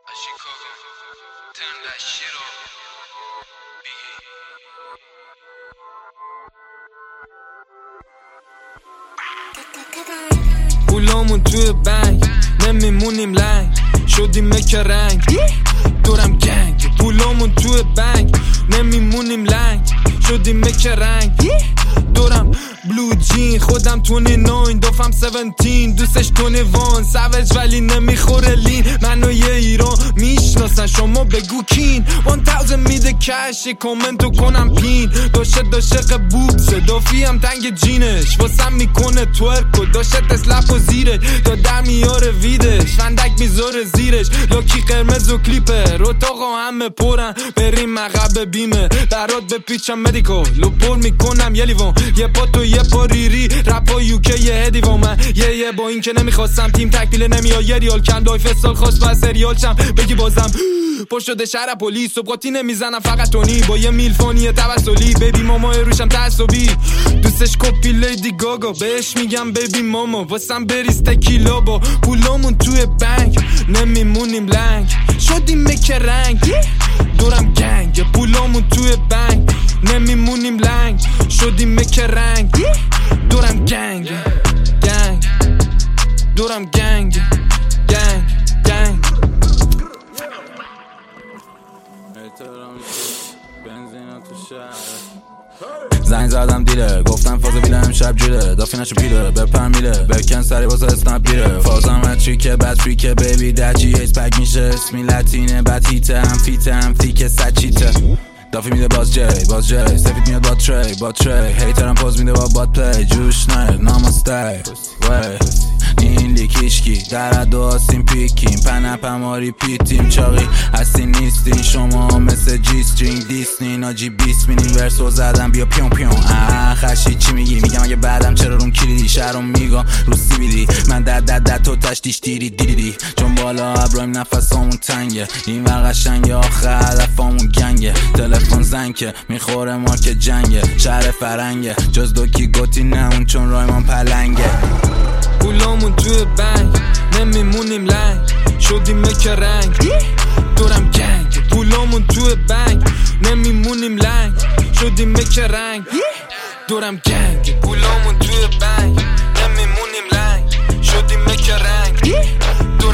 Chicago, turn that shit up. پولامون توی بنک نمیمونیم لنگ شدیم که رنگ دورم گنگ پولامون توی بنک نمیمونیم لنگ شدیم که رنگ دورم بلو جین خودم 29 دفعم 17 دوستش 21 سوج ولی نمیخوره لین منو یه ایران میشناسن شما بگو کین 1000 میده کش یه کامنتو کنم پین داشه قبوبسه دافی هم تنگ جینش واسم میکنه تورک و داشه تسلپ و زیرش تا در میاره ویدش فندک میذاره زیرش لاکی قرمز و کلیپر اتاقا همه پرن بریم مغب بیمه برات بپیچم مدیکال لو پر میکنم یه لیوان یه پا تو یه پا ریری رپا یوکه یه هدیوان من یه با این که نمیخواستم تیم تکمیل نمیاد یه ریال کندای فستال خواست و سریال چم بگی بازم پشت شده شهر پلیس صبحاتی نمیزنم فقط تونی با یه میلفانی توسلی بیبی ماما روشم تعصبی دوستش کپی لیدی گاگا بهش میگم بیبی ماما واسم بریز تکیلا با پولامون توی بنک نمیمونیم لنگ شدیم که رنگ دورم گنگ پولامون توی بنک نمیمونیم لنگ شدیم که رنگ دورم گنگ گنگ دورم گنگ گنگ زنگ زدم دیره گفتم فاز بیله امشب جیره دافی نشو پیره بپر میله بکن سری واسه اسنپ بیره فازم اتریکه بد فریکه بیبی دجی ایس پک میشه اسمی لاتینه بد هیته هم فیته هم فیکه سچیته دافی میده باز جی سفید میاد با تری هیترم پوز میده با باد پلی جوش نرد نامسته این لیکیشکی در دو آسیم پیکیم پنپماری پیتیم چاقی هستی نیستین شما مثل جی سترینگ دیسنی ناجی بیس مینیم ورسو زدم بیا پیون خشی چی میگم اگه بعدم چرا روم کلیدی شهرم میگم رو سی بیدی من دد تو تشتیش دیدی چون بالا ابراهیم نفسامون تنگه این قشنگه آخه هدفامون گنگه تلفن زنگه میخوره ما که جنگه شهر فرنگه جز دوکی گوتی نمون چون رایمان پلنگه پولامون توی بنک نمیمونیم لنگ شدیم که رنگ دورم گنگ پولامون توی بنک نمیمونیم لنگ شدیم که رنگ دورم گنگ پولامون توی بنک نمیمونیم لنگ شدیم که رنگ